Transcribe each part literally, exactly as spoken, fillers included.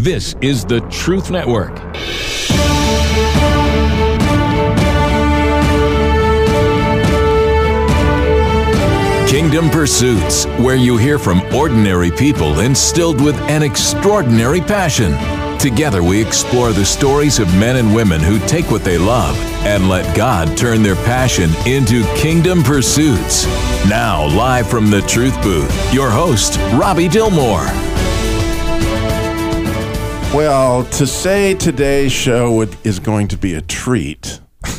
This is the Truth Network. Kingdom Pursuits, where you hear from ordinary people instilled with an extraordinary passion. Together we explore the stories of men and women who take what they love and let God turn their passion into kingdom pursuits. Now, live from the Truth Booth, your host, Robbie Dilmore. Well, to say today's show would, is going to be a treat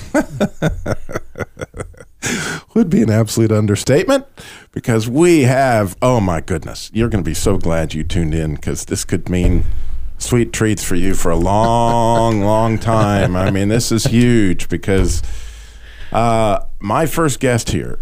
would be an absolute understatement, because we have, oh my goodness, you're going to be so glad you tuned in, because this could mean sweet treats for you for a long, long time. I mean, this is huge, because uh, my first guest here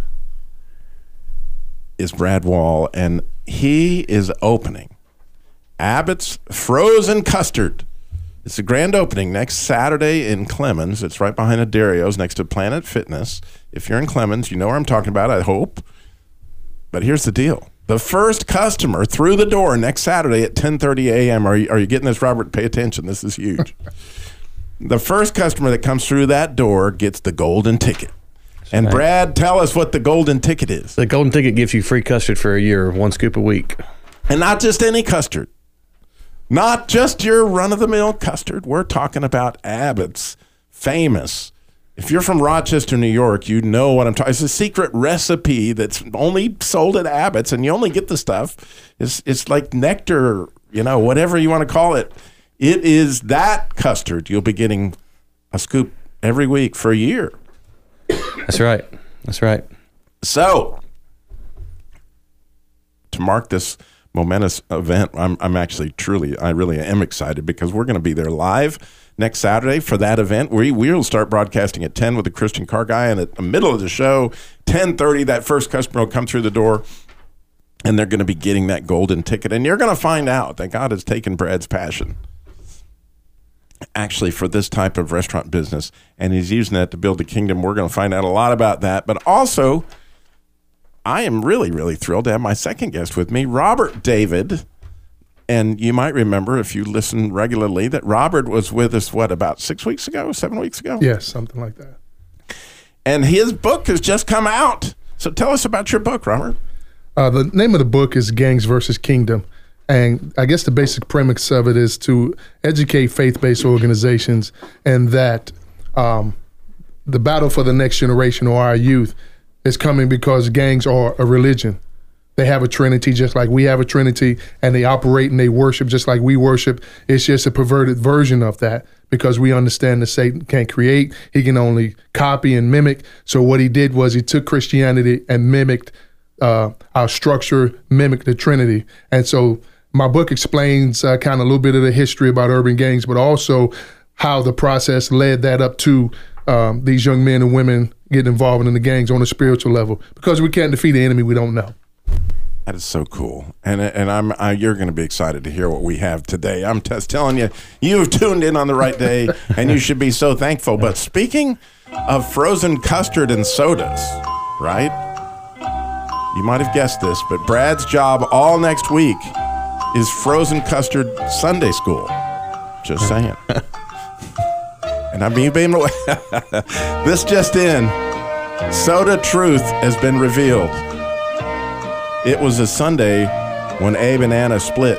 is Brad Wall, and he is opening Abbott's Frozen Custard. It's a grand opening next Saturday in Clemens. It's right behind Adario's next to Planet Fitness. If you're in Clemens, you know where I'm talking about, I hope. But here's the deal. The first customer through the door next Saturday at ten thirty a.m. Are you, are you getting this, Robert? Pay attention. This is huge. The first customer that comes through that door gets the golden ticket. And right. Brad, tell us what the golden ticket is. The golden ticket gives you free custard for a year, one scoop a week. And not just any custard. Not just your run-of-the-mill custard. We're talking about Abbott's famous. If you're from Rochester, New York, you know what I'm talking. It's a secret recipe that's only sold at Abbott's, and you only get the stuff. It's it's like nectar, you know, whatever you want to call it. It is that custard. You'll be getting a scoop every week for a year. That's right. That's right. So, to mark this momentous event, I'm I'm actually truly, I really am excited, because we're going to be there live next Saturday for that event. We we'll start broadcasting at ten with the Christian Car Guy, and at the middle of the show, ten thirty, that first customer will come through the door, and they're going to be getting that golden ticket. And you're going to find out that God has taken Brad's passion actually for this type of restaurant business, and he's using that to build the kingdom. We're going to find out a lot about that, but also I am really, really thrilled to have my second guest with me, Robert David. And you might remember, if you listen regularly, that Robert was with us, what, about six weeks ago, seven weeks ago? Yes, something like that. And his book has just come out. So tell us about your book, Robert. Uh, the name of the book is Gangs versus Kingdom. And I guess the basic premise of it is to educate faith-based organizations, and that um, the battle for the next generation, or our youth, is coming because gangs are a religion. They have a trinity just like we have a trinity, and they operate and they worship just like we worship. It's just a perverted version of that, because we understand that Satan can't create. He can only copy and mimic. So what he did was he took Christianity and mimicked uh, our structure, mimicked the Trinity. And so my book explains uh, kind of a little bit of the history about urban gangs, but also how the process led that up to um, these young men and women getting involved in the gangs on a spiritual level, because we can't defeat the enemy we don't know. That is so cool, and and I'm I, you're going to be excited to hear what we have today. I'm just telling you, you've tuned in on the right day, and you should be so thankful. But speaking of frozen custard and sodas, right? You might have guessed this, but Brad's job all next week is frozen custard Sunday school. Just saying. And I mean, this just in, Soda Truth has been revealed. It was a Sunday when Abe and Anna split.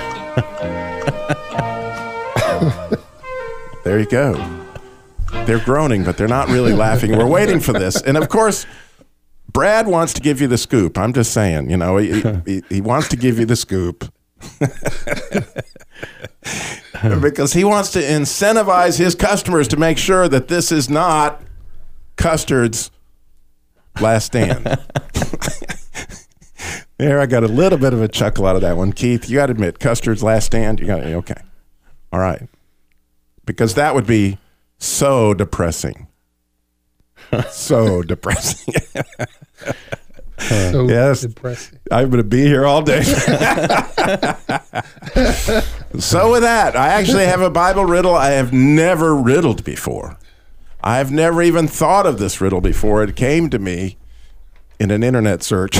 There you go. They're groaning, but they're not really laughing. We're waiting for this. And of course, Brad wants to give you the scoop. I'm just saying, you know, he, he, he wants to give you the scoop. Because he wants to incentivize his customers to make sure that this is not Custard's last stand. There, I got a little bit of a chuckle out of that one. Keith, you got to admit, Custard's last stand, you got to, okay. All right. Because that would be so depressing. So depressing. So yes, depressing. I'm going to be here all day. So with that, I actually have a Bible riddle I have never riddled before. I've never even thought of this riddle before. It came to me in an internet search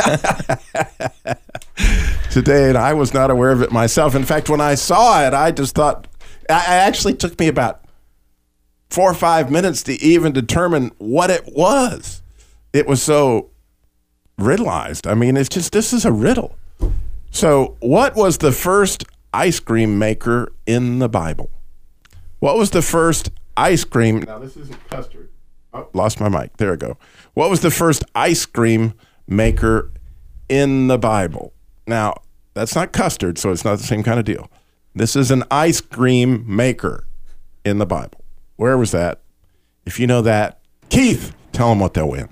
today, and I was not aware of it myself. In fact, when I saw it, I just thought, it actually took me about four or five minutes to even determine what it was. It was so riddleized. I mean, it's just, this is a riddle. So what was the first ice cream maker in the Bible? What was the first ice cream? Now, this isn't custard. Oh, lost my mic. There we go. What was the first ice cream maker in the Bible? Now, that's not custard, so it's not the same kind of deal. This is an ice cream maker in the Bible. Where was that? If you know that, Keith, tell them what they'll win.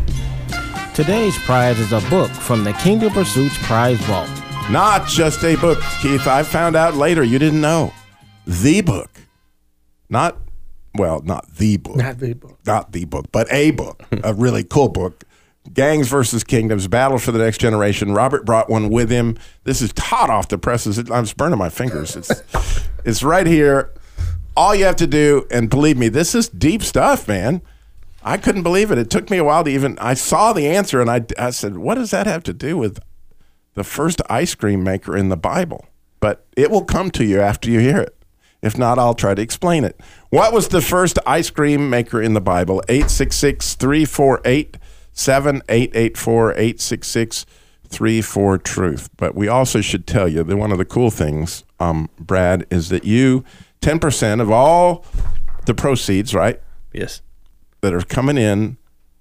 Today's prize is a book from the Kingdom Pursuits Prize Vault. Not just a book, Keith. I found out later you didn't know. The book. Not, well, not the book. Not the book. Not the book, but a book. A really cool book. Gangs versus Kingdoms, Battle for the Next Generation. Robert brought one with him. This is hot off the presses. I was burning my fingers. It's, it's right here. All you have to do, and believe me, this is deep stuff, man. I couldn't believe it. It took me a while to even, I saw the answer, and I, I said, what does that have to do with the first ice cream maker in the Bible? But it will come to you after you hear it. If not, I'll try to explain it. What was the first ice cream maker in the Bible? eight six six, three four eight, seven eight eight four, eight six six, three four, truth. But we also should tell you that one of the cool things, um, Brad, is that you, ten percent of all the proceeds, right? Yes. That are coming in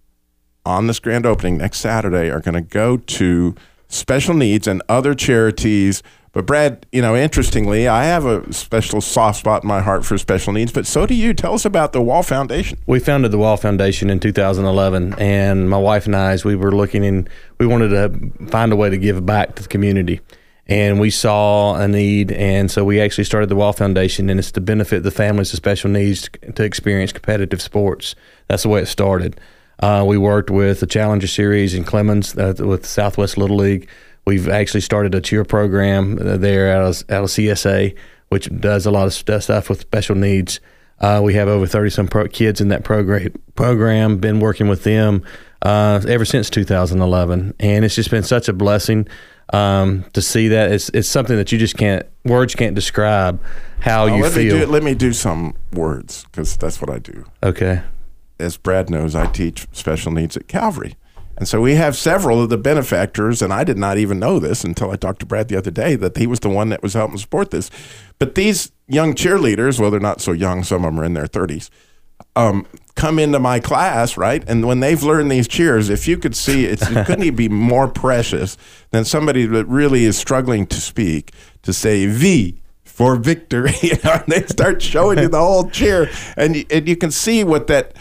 on this grand opening next Saturday are going to go to special needs and other charities. But Brad, you know, interestingly, I have a special soft spot in my heart for special needs, but so do you. Tell us about the Wall Foundation. We founded the Wall Foundation in two thousand eleven, and my wife and I, as we were looking in, we wanted to find a way to give back to the community. And we saw a need, and so we actually started the Wall Foundation, and it's to benefit the families with special needs to, to experience competitive sports. That's the way it started. Uh, we worked with the Challenger Series in Clemens uh, with Southwest Little League. We've actually started a cheer program there out of, out of C S A, which does a lot of st- stuff with special needs. Uh, we have over thirty-some pro- kids in that program, program, been working with them uh, ever since two thousand eleven. And it's just been such a blessing um, to see that. It's it's something that you just can't, words can't describe how Now, you let feel. Me do, let me do some words, because that's what I do. Okay. As Brad knows, I teach special needs at Calvary. And so we have several of the benefactors, and I did not even know this until I talked to Brad the other day, that he was the one that was helping support this. But these young cheerleaders, well, they're not so young, some of them are in their thirties, um, come into my class, right? And when they've learned these cheers, if you could see, it's, it couldn't be more precious than somebody that really is struggling to speak, to say V for victory. You know, and they start showing you the whole cheer, and, and you can see what that...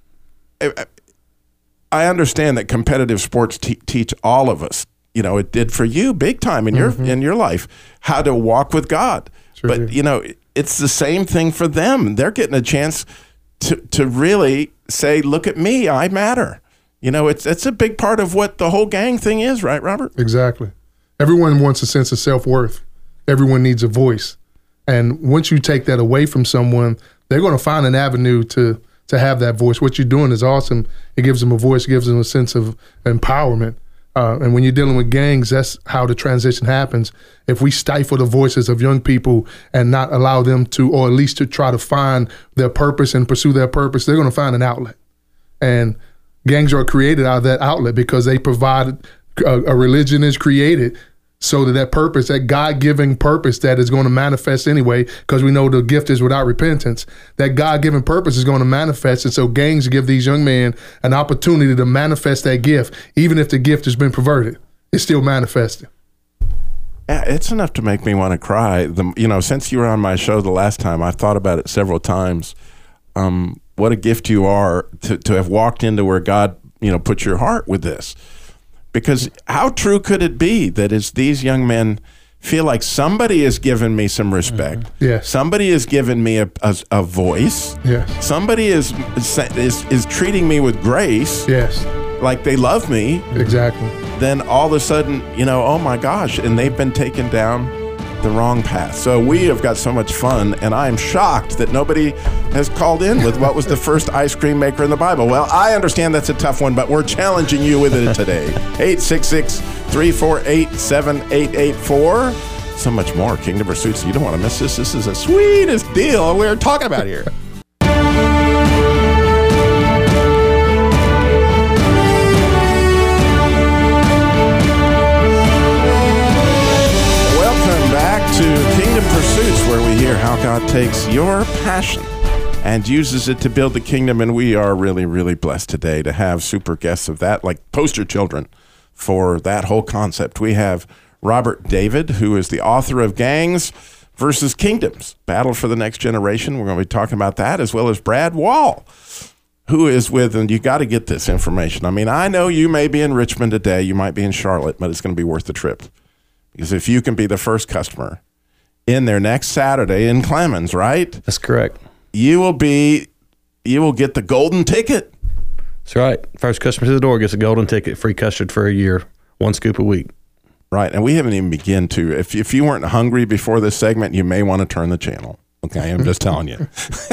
I understand that competitive sports te- teach all of us. You know, it did for you big time in your mm-hmm. in your life, how to walk with God. Sure but, do. You know, it's the same thing for them. They're getting a chance to to really say, look at me, I matter. You know, it's it's a big part of what the whole gang thing is, right, Robert? Exactly. Everyone wants a sense of self-worth. Everyone needs a voice. And once you take that away from someone, they're going to find an avenue to to have that voice. What you're doing is awesome. It gives them a voice, it gives them a sense of empowerment. Uh, and when you're dealing with gangs, that's how the transition happens. If we stifle the voices of young people and not allow them to, or at least to try to find their purpose and pursue their purpose, they're going to find an outlet. And gangs are created out of that outlet because they provide, a, a religion is created so that that purpose, that God-given purpose that is going to manifest anyway, because we know the gift is without repentance, that God-given purpose is going to manifest. And so gangs give these young men an opportunity to manifest that gift. Even if the gift has been perverted, it's still manifesting. Yeah, it's enough to make me want to cry. The, you know, since you were on my show the last time, I've thought about it several times. Um, what a gift you are to, to have walked into where God, you know, put your heart with this. Because how true could it be that as these young men feel like somebody has given me some respect, mm-hmm. yes. somebody has given me a, a, a voice, yes. somebody is, is is treating me with grace, yes. like they love me, exactly. then all of a sudden, you know, oh my gosh, and they've been taken down the wrong path. So we have got so much fun, and I'm shocked that nobody has called in with what was the first ice cream maker in the Bible. Well, I understand that's a tough one, but we're challenging you with it today. eight six six, three four eight, seven eight eight four. So much more. Kingdom Pursuits. You don't want to miss this. This is the sweetest deal we're talking about here. To Kingdom Pursuits, where we hear how God takes your passion and uses it to build the kingdom. And we are really, really blessed today to have super guests of that, like poster children for that whole concept. We have Robert David, who is the author of Gangs versus Kingdoms, Battle for the Next Generation. We're going to be talking about that, as well as Brad Wall, who is with, and you got to get this information. I mean, I know you may be in Richmond today, you might be in Charlotte, but it's going to be worth the trip. Because if you can be the first customer in there next Saturday in Clemens, right? That's correct. You will be, you will get the golden ticket. That's right. First customer to the door gets a golden ticket, free custard for a year, one scoop a week. Right, and we haven't even begun to. If if you weren't hungry before this segment, you may want to turn the channel. Okay, I'm just telling you.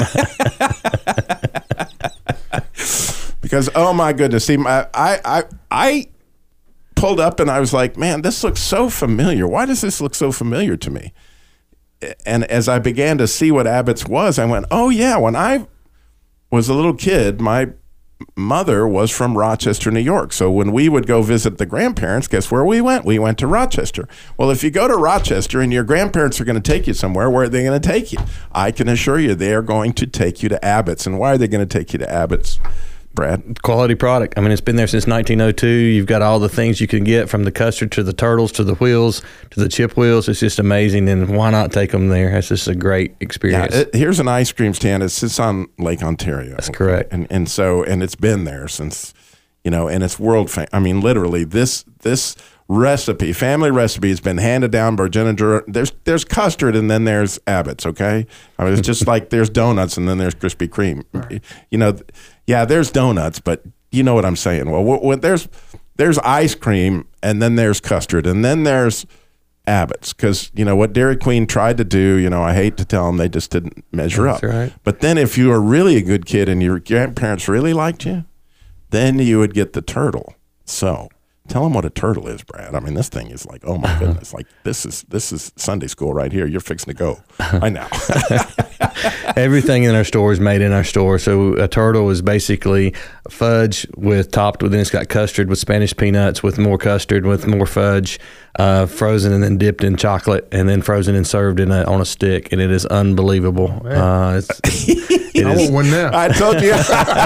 Because oh my goodness, see, my, I I I pulled up and I was like, man, this looks so familiar. Why does this look so familiar to me? And as I began to see what Abbott's was, I went, oh yeah, when I was a little kid, my mother was from Rochester, New York. So when we would go visit the grandparents, guess where we went? We went to Rochester. Well, if you go to Rochester and your grandparents are going to take you somewhere, where are they going to take you? I can assure you they are going to take you to Abbott's. And why are they going to take you to Abbott's, Brad? Quality product. I mean, it's been there since nineteen oh two. You've got all the things you can get, from the custard to the turtles to the wheels to the chip wheels. It's just amazing. And why not take them there? It's just a great experience. Yeah, it, here's an ice cream stand. It sits on Lake Ontario. That's correct. And and so and it's been there since, you know, and it's world famous. I mean, literally, this this recipe, family recipe, has been handed down by Jennifer. There's there's custard and then there's Abbott's. Okay, I mean, it's just like there's donuts and then there's Krispy Kreme. Right. You know. Yeah, there's donuts, but you know what I'm saying. Well, what, what, there's there's ice cream, and then there's custard, and then there's Abbott's. Because, you know, what Dairy Queen tried to do, you know, I hate to tell them, they just didn't measure That's up. Right. But then if you were really a good kid and your grandparents really liked you, then you would get the turtle. So tell them what a turtle is, Brad. I mean, this thing is like, oh my goodness, like this is this is Sunday school right here. You're fixing to go. I know. Everything in our store is made in our store. So a turtle is basically fudge with topped with, then it's got custard with Spanish peanuts, with more custard, with more fudge, uh, frozen and then dipped in chocolate, and then frozen and served in a, on a stick, and it is unbelievable. Oh, uh, it's, it I is, want one now. I told you.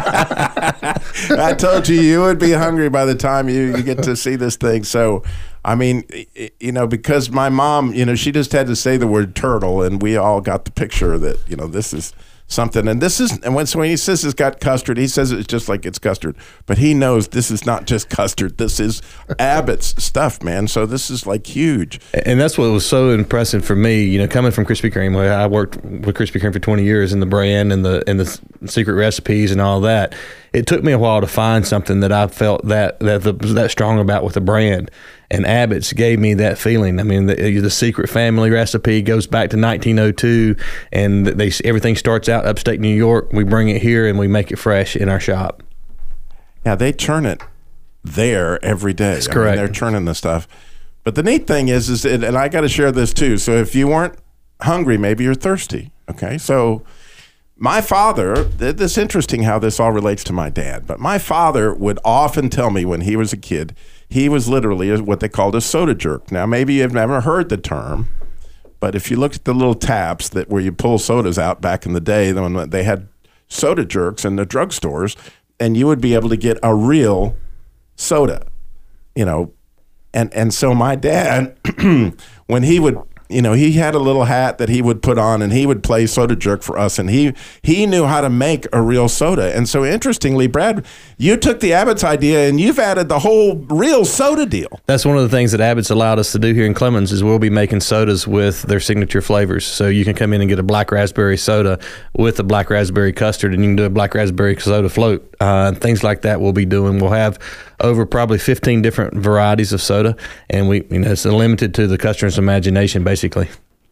I told you you would be hungry by the time you, you get to see this thing. So, I mean, you know, because my mom, you know, she just had to say the word turtle, and we all got the picture that, you know, this is something. And this is, and when, so when he says it's got custard, he says it's just like it's custard. But he knows this is not just custard. This is Abbott's stuff, man. So this is like huge. And that's what was so impressive for me, you know, coming from Krispy Kreme, where I worked with Krispy Kreme for twenty years in the brand and the and the secret recipes and all that. It took me a while to find something that I felt that that the, that strong about with the brand. And Abbott's gave me that feeling. I mean, the, the secret family recipe goes back to nineteen oh two, and they everything starts out upstate New York. We bring it here and we make it fresh in our shop. Yeah, they churn it there every day. That's correct. I mean, they're churning the stuff. But the neat thing is, is it, and I got to share this too. So if you weren't hungry, maybe you're thirsty. Okay, so my father, it's interesting how this all relates to my dad, but my father would often tell me when he was a kid, he was literally what they called a soda jerk. Now, maybe you've never heard the term, but if you look at the little taps that where you pull sodas out back in the day, when they had soda jerks in the drugstores, and you would be able to get a real soda, you know. And and so my dad, when he would, you know, he had a little hat that he would put on, and he would play soda jerk for us, and he he knew how to make a real soda. And so interestingly, Brad, you took the Abbott's idea and you've added the whole real soda deal. That's one of the things that Abbott's allowed us to do here in Clemens is we'll be making sodas with their signature flavors. So you can come in and get a black raspberry soda with a black raspberry custard, and you can do a black raspberry soda float. Uh, things like that we'll be doing. We'll have over probably fifteen different varieties of soda, and we, you know, it's limited to the customer's imagination, basically.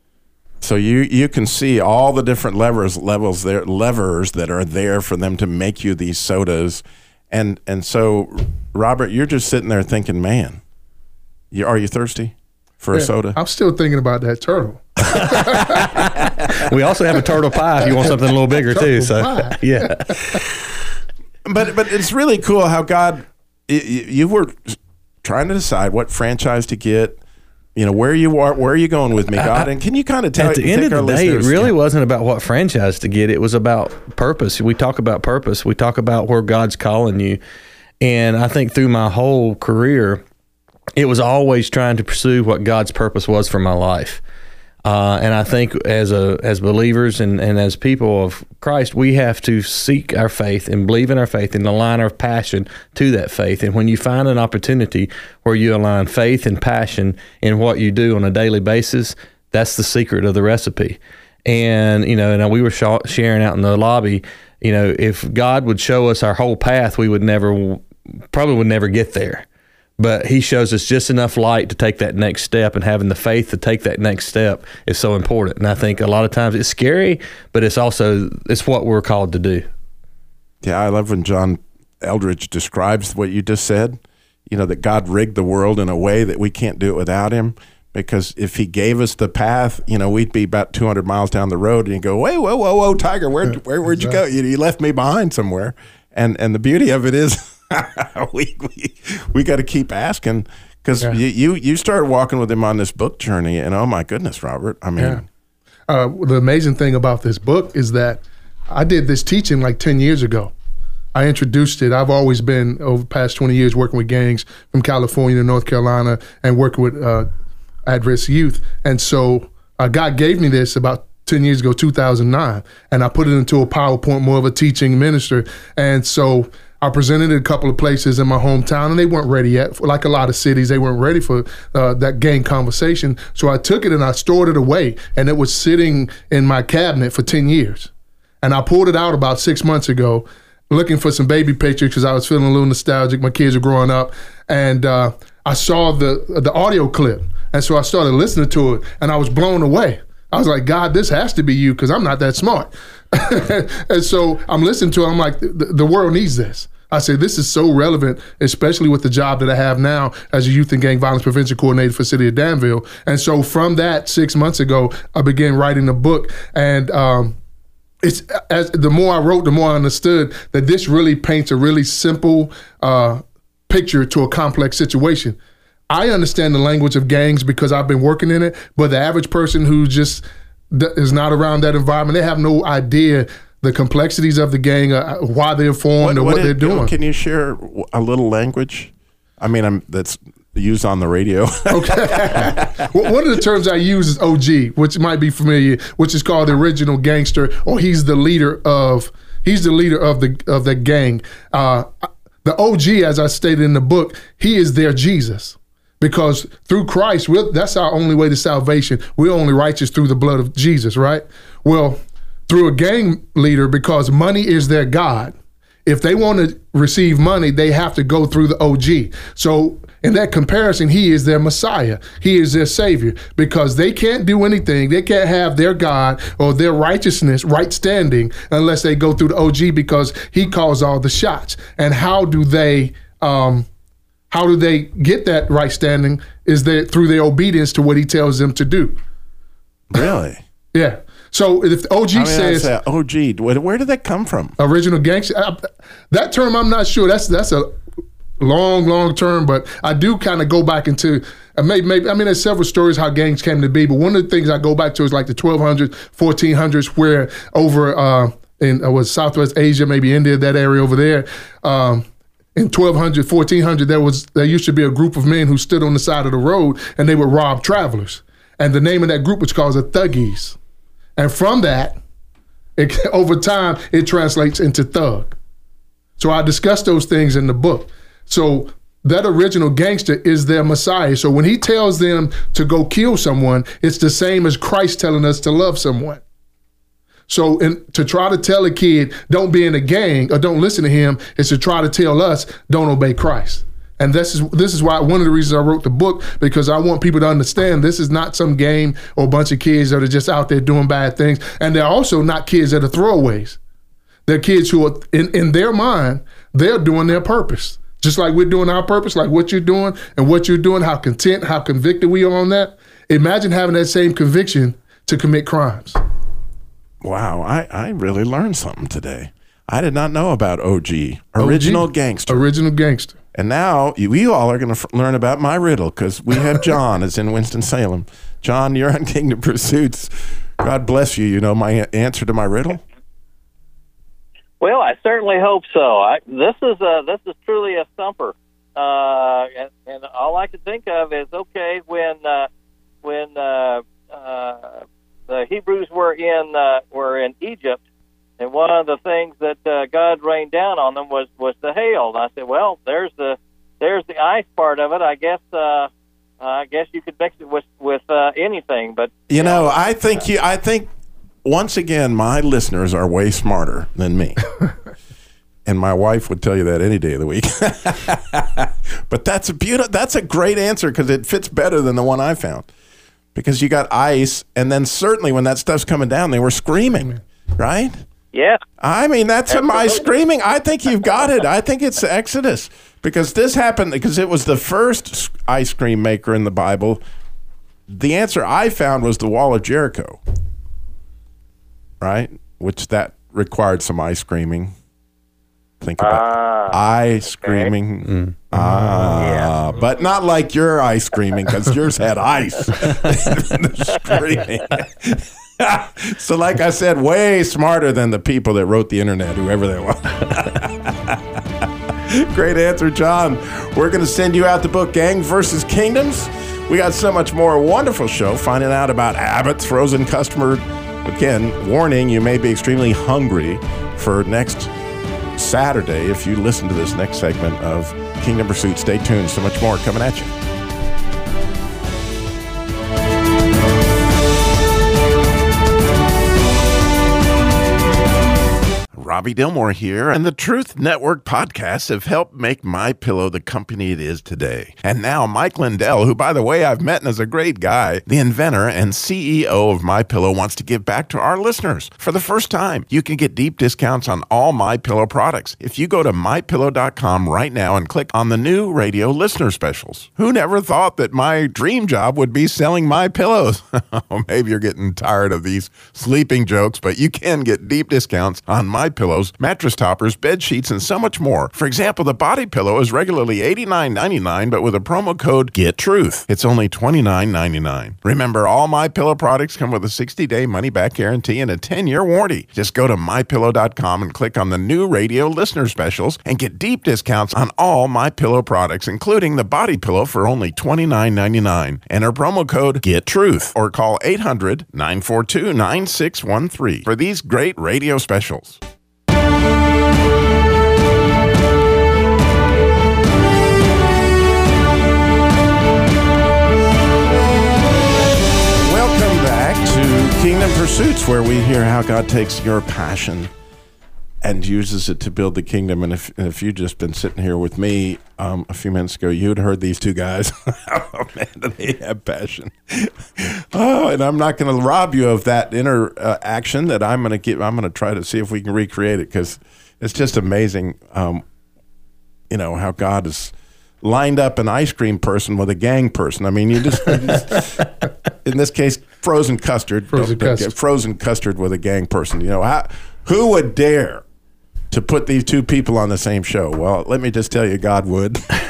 So you you can see all the different levers levels there levers that are there for them to make you these sodas, and and so Robert, you're just sitting there thinking, man, you are you thirsty for Yeah, a soda? I'm still thinking about that turtle. We also have a turtle pie if you want something a little bigger too. So pie. yeah, But but it's really cool how God, you, you were trying to decide what franchise to get. You know, where you are, where are you going with me, God? And can you kind of tell? at the end take of our the day, it listeners- really yeah. wasn't about what franchise to get. It was about purpose. We talk about purpose. We talk about where God's calling you. And I think through my whole career, it was always trying to pursue what God's purpose was for my life. Uh, and I think as a as believers and, and as people of Christ, we have to seek our faith and believe in our faith and align our passion to that faith. And when you find an opportunity where you align faith and passion in what you do on a daily basis, that's the secret of the recipe. And, you know, and we were sh- sharing out in the lobby, you know, if God would show us our whole path, we would never, probably would never get there. But he shows us just enough light to take that next step, and having the faith to take that next step is so important. And I think a lot of times it's scary, but it's also, it's what we're called to do. Yeah, I love when John Eldridge describes what you just said, you know, that God rigged the world in a way that we can't do it without him. Because if he gave us the path, you know, we'd be about two hundred miles down the road, and you go, wait, whoa, whoa, whoa, Tiger, where, where, where'd you go? You, you left me behind somewhere. And and the beauty of it is, we we, we got to keep asking, because Yeah. you, you you started walking with him on this book journey, and oh my goodness, Robert, I mean, Yeah. Uh, the amazing thing about this book is that I did this teaching like ten years ago. I introduced it. I've always been, over the past twenty years, working with gangs from California to North Carolina and working with uh, at-risk youth. And so uh, God gave me this about ten years ago, two thousand nine, and I put it into a PowerPoint, more of a teaching minister. And so I presented it a couple of places in my hometown, and they weren't ready yet. Like a lot of cities, they weren't ready for uh, that gang conversation. So I took it and I stored it away, and it was sitting in my cabinet for ten years. And I pulled it out about six months ago, looking for some baby pictures because I was feeling a little nostalgic. My kids are growing up, and uh, I saw the the audio clip, and so I started listening to it, and I was blown away. I was like, God, this has to be you, because I'm not that smart. And so I'm listening to it. I'm like, the, the world needs this. I said, this is so relevant, especially with the job that I have now as a youth and gang violence prevention coordinator for the city of Danville. And so from that, six months ago, I began writing a book. And um, it's as the more I wrote, the more I understood that this really paints a really simple uh, picture to a complex situation. I understand the language of gangs because I've been working in it, but the average person who just d- is not around that environment, they have no idea the complexities of the gang, uh, why they're formed, or what, it- Oh, they're doing. Can you share a little language? I mean, I'm, that's used on the radio. Okay. Well, one of the terms I use is O G, which might be familiar, which is called the original gangster, or he's the leader of he's the leader of the of the gang. Uh, the O G, as I stated in the book, he is their Jesus. Because through Christ, we're, that's our only way to salvation. We're only righteous through the blood of Jesus, right? Well, through a gang leader, because money is their God. If they want to receive money, they have to go through the O G. So in that comparison, he is their Messiah. He is their Savior, because they can't do anything. They can't have their God or their righteousness, right standing, unless they go through the O G, because he calls all the shots. And how do they... Um, How do they get that right standing? Is that through their obedience to what he tells them to do. Really? Yeah. So if the O G I mean, says that's a, oh, gee, where, where did that come from? original gangster, I, that term I'm not sure. That's that's a long, long term, but I do kind of go back into uh, maybe, maybe. I mean, there's several stories how gangs came to be, but one of the things I go back to is like the twelve hundreds, fourteen hundreds, where over uh, in uh, was Southwest Asia, maybe India, that area over there. Um, In twelve hundred, fourteen hundred, there was there used to be a group of men who stood on the side of the road, and they would rob travelers. And the name of that group was called the Thuggies. And from that, it, over time, it translates into thug. So I discuss those things in the book. So that original gangster is their Messiah. So when he tells them to go kill someone, it's the same as Christ telling us to love someone. So in, to try to tell a kid, don't be in a gang or don't listen to him, is to try to tell us, don't obey Christ. And this is this is why one of the reasons I wrote the book, because I want people to understand this is not some game or a bunch of kids that are just out there doing bad things. And they're also not kids that are throwaways. They're kids who are, in, in their mind, they're doing their purpose. Just like we're doing our purpose, like what you're doing and what you're doing, how content, how convicted we are on that. Imagine having that same conviction to commit crimes. Wow, I, I really learned something today. I did not know about O G, Original O G, Gangster. Original Gangster. And now you, you all are going to f- learn about my riddle, because we have John is in Winston-Salem. John, you're on Kingdom Pursuits. God bless you. You know my a- answer to my riddle? Well, I certainly hope so. I, this is a, this is truly a stumper, uh, and, and all I can think of is okay when uh, when uh, uh, the Hebrews were in uh, were in Egypt. And one of the things that uh, God rained down on them was, was the hail. And I said, well, there's the there's the ice part of it. I guess uh, I guess you could mix it with with uh, anything. But you know, I think you. I think once again, my listeners are way smarter than me, and my wife would tell you that any day of the week. But that's a beautiful. That's a great answer, because it fits better than the one I found. Because you got ice, and then certainly when that stuff's coming down, they were screaming, right? Yeah. I mean, that's my screaming. I think you've got it. I think it's Exodus, because this happened because it was the first ice cream maker in the Bible. The answer I found was the Wall of Jericho, right? Which that required some ice creaming. Think about uh, ice screaming. Okay. Mm. Ah, yeah. But not like your ice screaming, because yours had ice. Screaming. So like I said, way smarter than the people that wrote the internet, whoever they were. Great answer, John. We're going to send you out the book, Gang versus Kingdoms. We got so much more. Wonderful show, finding out about Abbott's frozen customer. Again, warning, you may be extremely hungry for next Saturday if you listen to this next segment of Kingdom Pursuit. Stay tuned. So much more coming at you. Robbie Dilmore here, and the Truth Network podcasts have helped make MyPillow the company it is today. And now Mike Lindell, who, by the way, I've met and is a great guy, the inventor and C E O of MyPillow, wants to give back to our listeners. For the first time, you can get deep discounts on all MyPillow products if you go to my pillow dot com right now and click on the new radio listener specials. Who never thought that my dream job would be selling my pillows? Maybe you're getting tired of these sleeping jokes, but you can get deep discounts on my pillows, mattress toppers, bed sheets, and so much more. For example, the body pillow is regularly eighty-nine ninety-nine, but with a promo code GETTRUTH, it's only twenty-nine ninety-nine. Remember, all MyPillow products come with a sixty-day money-back guarantee and a ten-year warranty. Just go to my pillow dot com and click on the new radio listener specials and get deep discounts on all MyPillow products, including the body pillow for only twenty-nine ninety-nine. Enter promo code GETTRUTH or call eight hundred nine four two nine six one three for these great radio specials. Kingdom Pursuits, where we hear how God takes your passion and uses it to build the kingdom. And if, if you'd just been sitting here with me um, a few minutes ago, you'd heard these two guys. Oh, man, do they have passion. Oh, and I'm not going to rob you of that inner uh, action that I'm going to give. I'm going to try to see if we can recreate it, because it's just amazing, um, you know, how God is lined up an ice cream person with a gang person. I mean, you just, you just in this case, frozen custard, frozen custard, frozen custard with a gang person. You know, how, who would dare to put these two people on the same show? Well, let me just tell you, God would.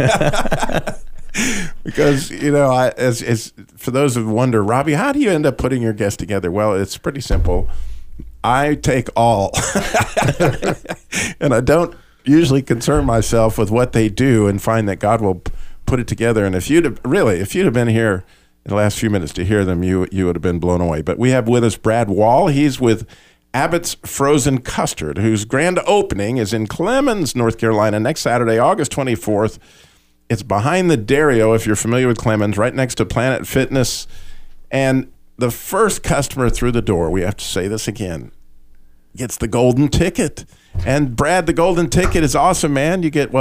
Because, you know, I, as, as for those who wonder, Robbie, how do you end up putting your guests together? Well, it's pretty simple. I take all, and I don't usually concern myself with what they do, and find that God will put it together. And if you'd have, really, if you'd have been here in the last few minutes to hear them, you you would have been blown away. But we have with us Brad Wall. He's with Abbott's Frozen Custard, whose grand opening is in Clemmons, North Carolina, next Saturday, August twenty-fourth. It's behind the Dario, if you're familiar with Clemmons, right next to Planet Fitness. And the first customer through the door, we have to say this again, gets the golden ticket. And Brad, the golden ticket is awesome, man. You get what?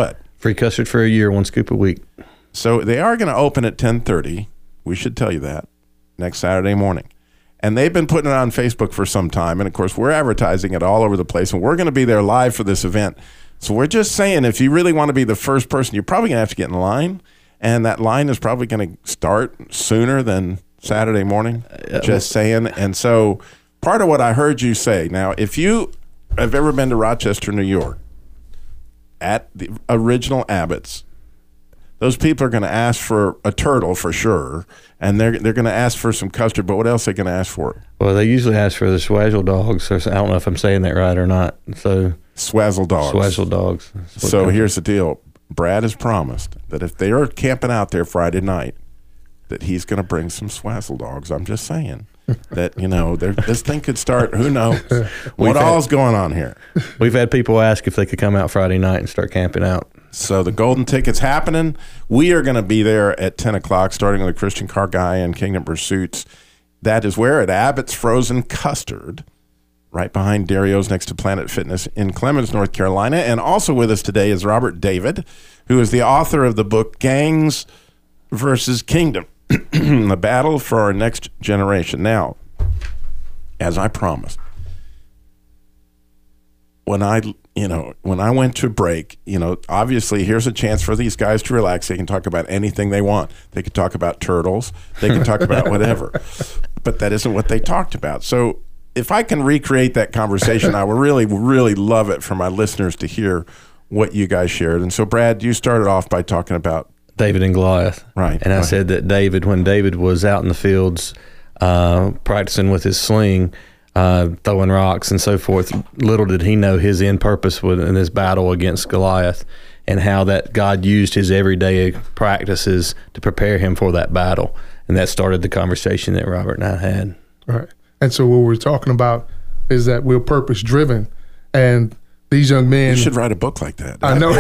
Free custard for a year, one scoop a week. So they are going to open at ten thirty. We should tell you that next Saturday morning. And they've been putting it on Facebook for some time. And, of course, we're advertising it all over the place. And we're going to be there live for this event. So we're just saying, if you really want to be the first person, you're probably going to have to get in line. And that line is probably going to start sooner than Saturday morning. Uh, just saying. And so part of what I heard you say, now, if you have ever been to Rochester, New York, at the original Abbott's, those people are going to ask for a turtle for sure, and they're they're going to ask for some custard. But what else are they going to ask for? Well, they usually ask for the swazzle dogs. I don't know if I'm saying that right or not. So swazzle dogs. Swazzle dogs. So here's the deal: Brad has promised that if they are camping out there Friday night, that he's going to bring some swazzle dogs. I'm just saying that, you know, this thing could start. Who knows what all's going on here? We've had people ask if they could come out Friday night and start camping out. So the golden ticket's happening. We are going to be there at ten o'clock, starting with Christian Car Guy and Kingdom Pursuits. That is where? At Abbott's Frozen Custard, right behind Dario's next to Planet Fitness in Clemens, North Carolina. And also with us today is Robert David, who is the author of the book Gangs versus Kingdom, The Battle for Our Next Generation. Now, as I promised, when I, you know, when I went to break, you know, obviously here's a chance for these guys to relax. They can talk about anything they want. They can talk about turtles. They can talk about whatever. But that isn't what they talked about. So if I can recreate that conversation, I would really, really love it for my listeners to hear what you guys shared. And so, Brad, you started off by talking about David and Goliath. Right. And I right. said that David, when David was out in the fields uh, practicing with his sling, Uh, throwing rocks and so forth, little did he know his end purpose was in this battle against Goliath, and how that God used his everyday practices to prepare him for that battle. And that started the conversation that Robert and I had. Right. And so what we're talking about is that we're purpose driven, and these young men. You should write a book like that. I know.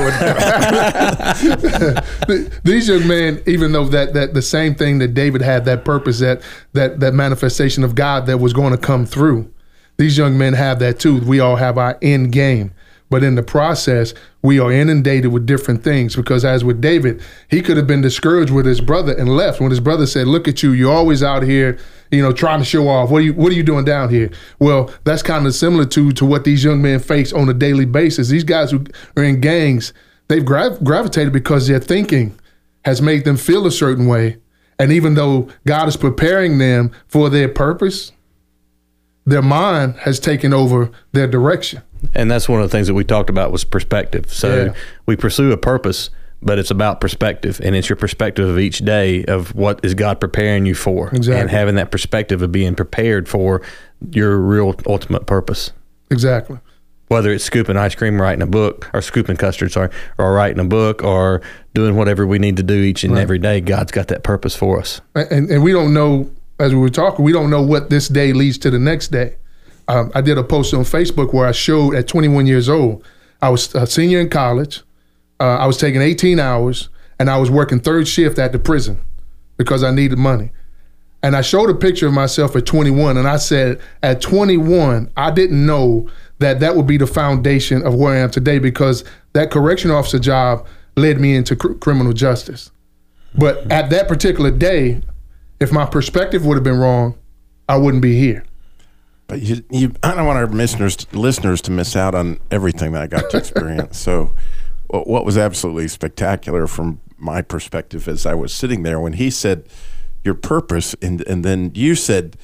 These young men, even though that, that the same thing that David had, that purpose, that that that manifestation of God that was going to come through, these young men have that too. We all have our end game. But in the process, we are inundated with different things, because as with David, he could have been discouraged with his brother and left when his brother said, look at you, you're always out here, you know, trying to show off. What are you, what are you doing down here? Well, that's kind of similar to, to what these young men face on a daily basis. These guys who are in gangs, they've grav- gravitated because their thinking has made them feel a certain way. And even though God is preparing them for their purpose, their mind has taken over their direction. And that's one of the things that we talked about was perspective. So yeah. we pursue a purpose, but it's about perspective, and it's your perspective of each day of what is God preparing you for, exactly. and having that perspective of being prepared for your real ultimate purpose. Exactly. Whether it's scooping ice cream, writing a book, or scooping custard, sorry, or writing a book, or doing whatever we need to do each and right. every day, God's got that purpose for us. And, and we don't know, as we were talking, we don't know what this day leads to the next day. Um, I did a post on Facebook where I showed at twenty-one years old, I was a senior in college. Uh, I was taking eighteen hours, and I was working third shift at the prison because I needed money. And I showed a picture of myself at twenty-one, and I said, at twenty-one, I didn't know that that would be the foundation of where I am today, because that correction officer job led me into cr- criminal justice. But at that particular day, if my perspective would have been wrong, I wouldn't be here. But you, you, I don't want our listeners, listeners to miss out on everything that I got to experience. So what was absolutely spectacular from my perspective as I was sitting there when he said your purpose, and, and then you said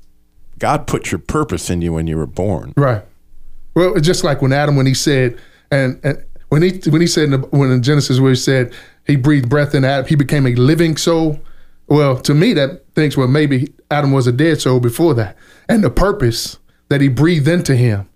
God put your purpose in you when you were born. Right. Well, it's just like when Adam, when he said, and, and when he when he said in the, when in Genesis where he said he breathed breath in Adam, he became a living soul. Well, to me, that thinks, well, maybe Adam was a dead soul before that. And the purpose that he breathed into him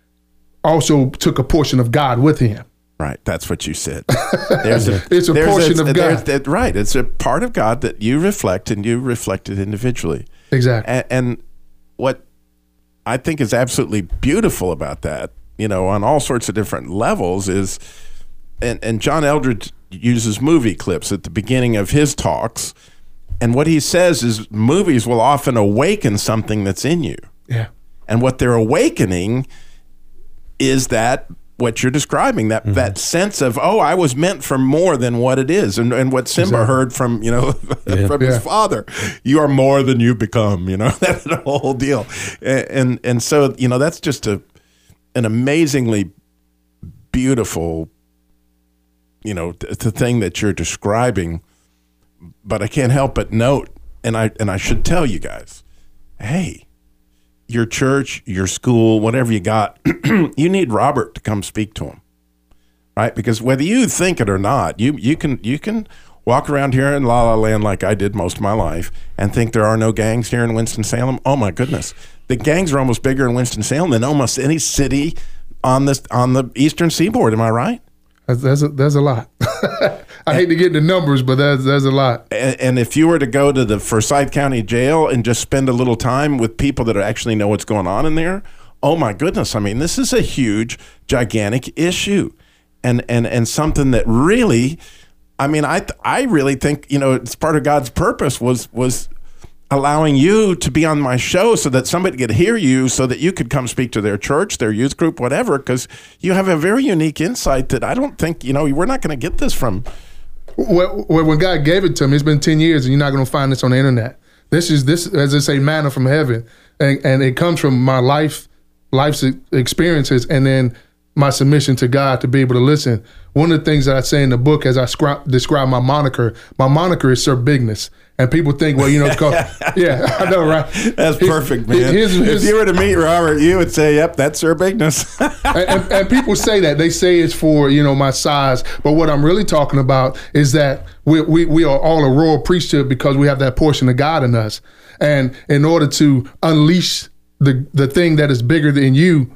also took a portion of God with him. Right. That's what you said. There's a, it's a there's portion a, of God. That, right. It's a part of God that you reflect, and you reflect it individually. Exactly. And, and what I think is absolutely beautiful about that, you know, on all sorts of different levels is, and, and John Eldredge uses movie clips at the beginning of his talks. And what he says is movies will often awaken something that's in you. Yeah. And what they're awakening is that what you're describing, that, mm-hmm. that sense of, oh, I was meant for more than what it is. And, and what Simba exactly. heard from, you know, yeah. from yeah. his father, you are more than you become, you know, that's the whole deal. And, and, and so, you know, that's just a, an amazingly beautiful, you know, th- the thing that you're describing. But I can't help but note, and I, and I should tell you guys, hey, your church, your school, whatever you got, you need Robert to come speak to him, right? Because whether you think it or not, you you can you can walk around here in La La Land like I did most of my life and think there are no gangs here in Winston-Salem. Oh my goodness, the gangs are almost bigger in Winston-Salem than almost any city on this on the Eastern Seaboard. Am I right? That's that's a, that's a lot. I hate to get the numbers, but that's that's a lot. And, and if you were to go to the Forsyth County Jail and just spend a little time with people that actually know what's going on in there, oh my goodness! I mean, this is a huge, gigantic issue, and and and something that really, I mean, I I really think, you know, it's part of God's purpose was was allowing you to be on my show so that somebody could hear you, so that you could come speak to their church, their youth group, whatever, because you have a very unique insight that I don't think, you know, we're not going to get this from. Well, when God gave it to me, it's been ten years, and you're not going to find this on the internet. This is, this, as they say, manna from heaven, and, and it comes from my life, life's experiences, and then my submission to God to be able to listen. One of the things that I say in the book, as I scri- describe my moniker, my moniker is Sir Bigness. And people think, well, you know, it's called, yeah, I know, right? That's his, perfect, man. His, his, if you were to meet Robert, you would say, yep, that's Sir Bigness. and, and, and people say that. They say it's for, you know, my size. But what I'm really talking about is that we, we, we are all a royal priesthood because we have that portion of God in us. And in order to unleash the the thing that is bigger than you,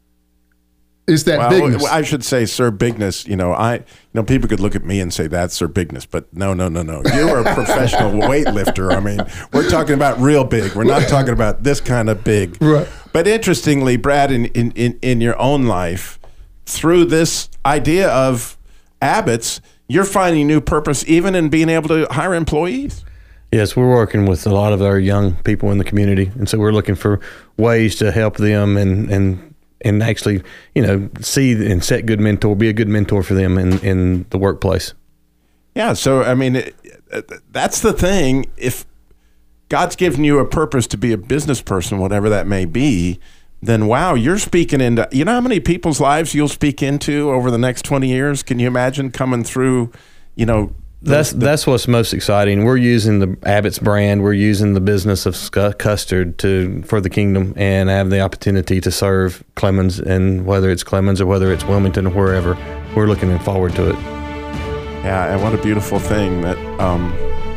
it's that well, bigness. I should say Sir Bigness. You know, I you know people could look at me and say that's Sir Bigness, but no, no, no, no. You are a professional weightlifter. I mean, we're talking about real big. We're not talking about this kind of big. Right. But interestingly, Brad, in in in, in your own life, through this idea of Abbott's, you're finding new purpose even in being able to hire employees. Yes, we're working with a lot of our young people in the community, and so we're looking for ways to help them and and. and actually, you know, see and set good mentor, be a good mentor for them in, in the workplace. Yeah, so, I mean, it, it, that's the thing. If God's given you a purpose to be a business person, whatever that may be, then, wow, you're speaking into, you know how many people's lives you'll speak into over the next twenty years? Can you imagine coming through, you know, The, that's the, that's what's most exciting. We're using the Abbott's brand. We're using the business of custard to for the kingdom, and have the opportunity to serve Clemens, and whether it's Clemens or whether it's Wilmington or wherever, we're looking forward to it. Yeah, and what a beautiful thing that um,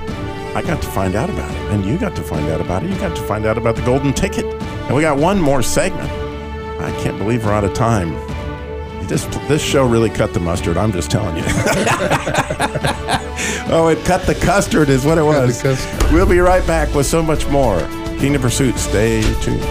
I got to find out about it, and you got to find out about it. You got to find out about the golden ticket, and we got one more segment. I can't believe we're out of time. This this show really cut the mustard. I'm just telling you. Oh, it cut the custard is what it was. We'll be right back with so much more. Kingdom Pursuit. Stay tuned.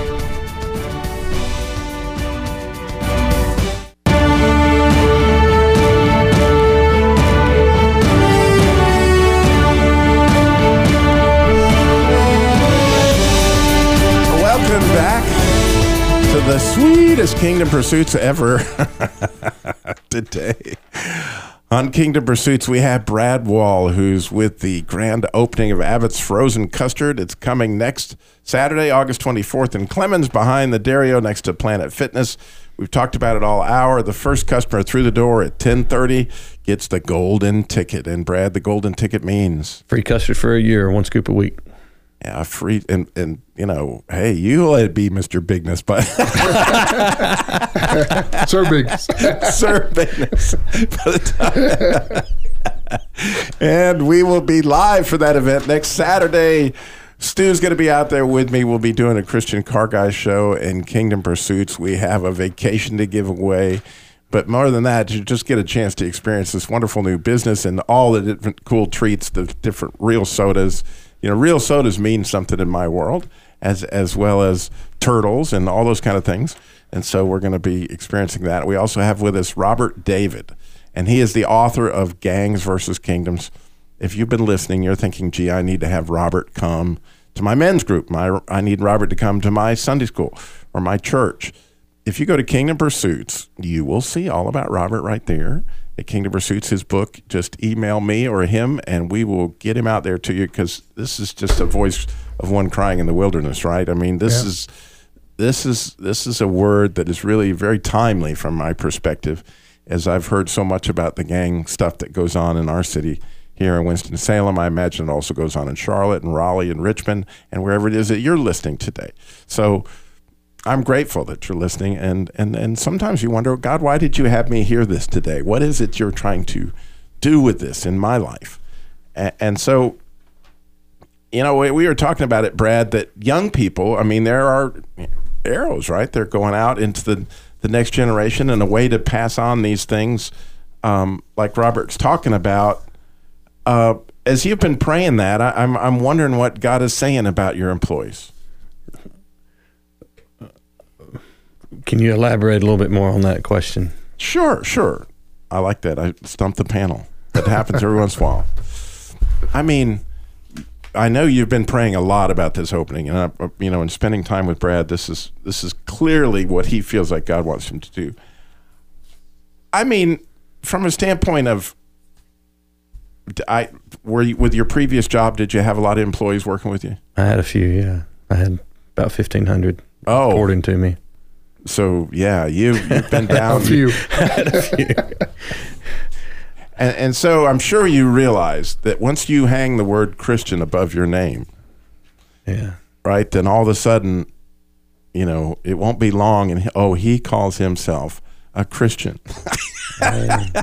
Welcome back to the sweetest Kingdom Pursuits ever. Today on Kingdom Pursuits, we have Brad Wall, who's with the grand opening of Abbott's Frozen Custard. It's coming next Saturday, August twenty-fourth in Clemens, behind the Dario next to Planet Fitness. We've talked about it all hour. The first customer through the door at ten thirty gets the golden ticket. And Brad, the golden ticket means? Free custard for a year, one scoop a week. Yeah, free, and, and you know, hey, you let it be Mister Bigness, but Sir Bigness, Sir Bigness. And we will be live for that event next Saturday. Stu's going to be out there with me. We'll be doing a Christian Car Guy show and Kingdom Pursuits. We have a vacation to give away. But more than that, you just get a chance to experience this wonderful new business and all the different cool treats, the different real sodas. You know, real sodas mean something in my world, as as well as turtles and all those kind of things. And so we're going to be experiencing that. We also have with us Robert David, and he is the author of Gangs versus Kingdoms. If you've been listening, you're thinking, gee, I need to have Robert come to my men's group. My I need Robert to come to my Sunday school or my church. if you go to Kingdom Pursuits, you will see all about Robert right there at Kingdom Pursuits, his book. Just email me or him, and we will get him out there to you, because this is just a voice of one crying in the wilderness, right? I mean, this Yeah. is this is this is a word that is really very timely from my perspective, as I've heard so much about the gang stuff that goes on in our city here in Winston-Salem. I imagine it also goes on in Charlotte and Raleigh and Richmond and wherever it is that you're listening today. So I'm grateful that you're listening, and, and, and sometimes you wonder, God, why did you have me hear this today? What is it you're trying to do with this in my life? And, and so, you know, we, we were talking about it, Brad, that young people, I mean, there are arrows, right? They're going out into the, the next generation, and a way to pass on these things, um, like Robert's talking about. Uh, as you've been praying that, I, I'm, I'm wondering what God is saying about your employees. Can you elaborate a little bit more on that question? Sure, sure. I like that. I stumped the panel. That happens every once in a while. I mean, I know you've been praying a lot about this opening, and I, you know, and spending time with Brad, this is this is clearly what he feels like God wants him to do. I mean, from a standpoint of, I were you, with your previous job, did you have a lot of employees working with you? I had a few, yeah. I had about fifteen hundred, Oh. according to me. So yeah, you you've been down. A few. And, and so I'm sure you realize that once you hang the word Christian above your name, Yeah. right, then all of a sudden, you know, it won't be long, and oh, he calls himself a Christian. and,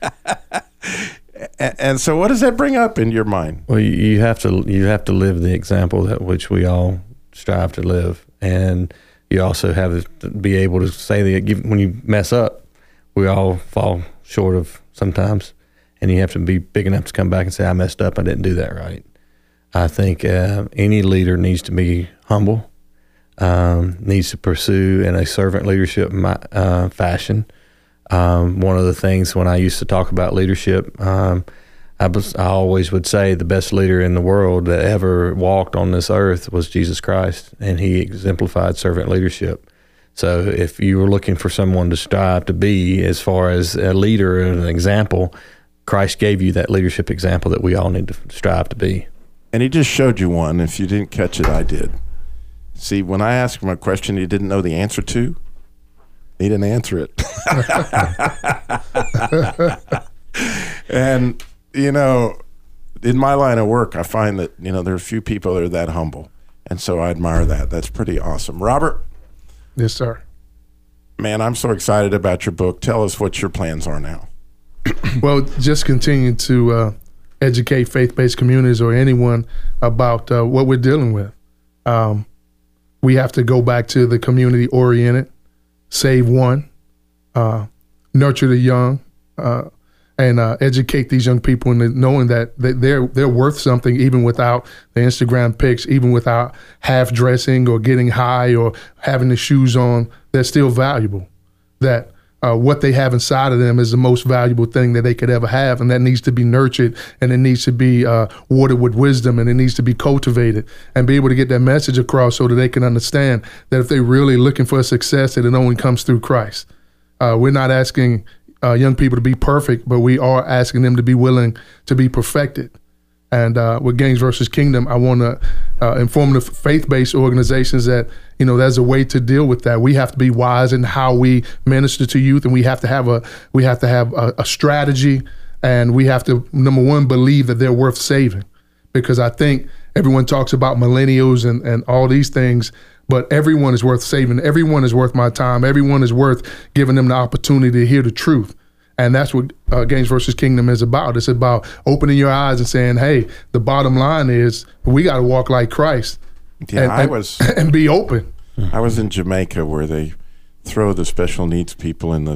and so, what does that bring up in your mind? Well, you, you have to you have to live the example that which we all strive to live, and you also have to be able to say that when you mess up, we all fall short of sometimes, and you have to be big enough to come back and say, I messed up, I didn't do that right. I think uh, any leader needs to be humble, um, needs to pursue in a servant leadership uh, fashion. Um, one of the things when I used to talk about leadership, um, I, was, I always would say the best leader in the world that ever walked on this earth was Jesus Christ, and he exemplified servant leadership. So if you were looking for someone to strive to be as far as a leader and an example, Christ gave you that leadership example that we all need to strive to be. And he just showed you one. If you didn't catch it, I did. See, when I asked him a question he didn't know the answer to, he didn't answer it. And, you know, in my line of work, I find that, you know, there are a few people that are that humble. And so I admire that. That's pretty awesome. Robert? Yes, sir. Man, I'm so excited about your book. Tell us what your plans are now. Well, just continue to uh, educate faith-based communities or anyone about uh, what we're dealing with. Um, we have to go back to the community-oriented, save one, uh, nurture the young, uh, and uh, educate these young people into knowing that they're they're worth something, even without the Instagram pics, even without half dressing or getting high or having the shoes on. They're still valuable. That uh, what they have inside of them is the most valuable thing that they could ever have, and that needs to be nurtured, and it needs to be uh, watered with wisdom, and it needs to be cultivated, and be able to get that message across so that they can understand that if they're really looking for success, that it only comes through Christ. Uh, we're not asking uh, young people to be perfect, but we are asking them to be willing to be perfected. And uh, with Gangs versus Kingdom, I want to uh, inform the faith-based organizations that, you know, there's a way to deal with that. We have to be wise in how we minister to youth, and we have to have a we have to have a, a strategy, and we have to, number one, believe that they're worth saving, because I think everyone talks about millennials and, and all these things, but everyone is worth saving. Everyone is worth my time. Everyone is worth giving them the opportunity to hear the truth. And that's what uh, Gangs versus Kingdom is about. It's about opening your eyes and saying, hey, the bottom line is we got to walk like Christ. Yeah, and, I and, was and be open. I was in Jamaica where they throw the special needs people in the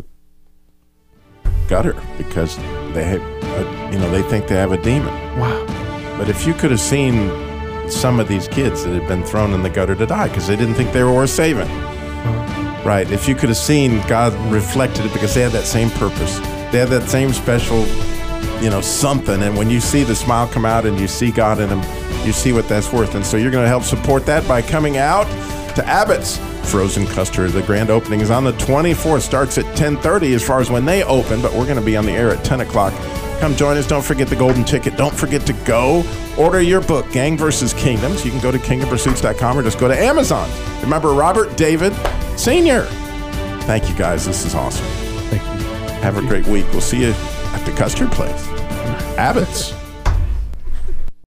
gutter because they have, a, you know, they think they have a demon. Wow. But if you could have seen some of these kids that had been thrown in the gutter to die because they didn't think they were worth saving. Right. If you could have seen God reflected it because they had that same purpose. They had that same special, you know, something. And when you see the smile come out and you see God in them, you see what that's worth. And so you're going to help support that by coming out to Abbott's Frozen Custard. The grand opening is on the twenty-fourth. Starts at ten thirty as far as when they open, but we're going to be on the air at ten o'clock. Come join us. Don't forget the golden ticket. Don't forget to go order your book, Gang versus Kingdoms. You can go to kingdom pursuits dot com or just go to Amazon. Remember, Robert David Senior Thank you, guys. This is awesome. Thank you. Have a great week. We'll see you at the Custard Place. Abbott's.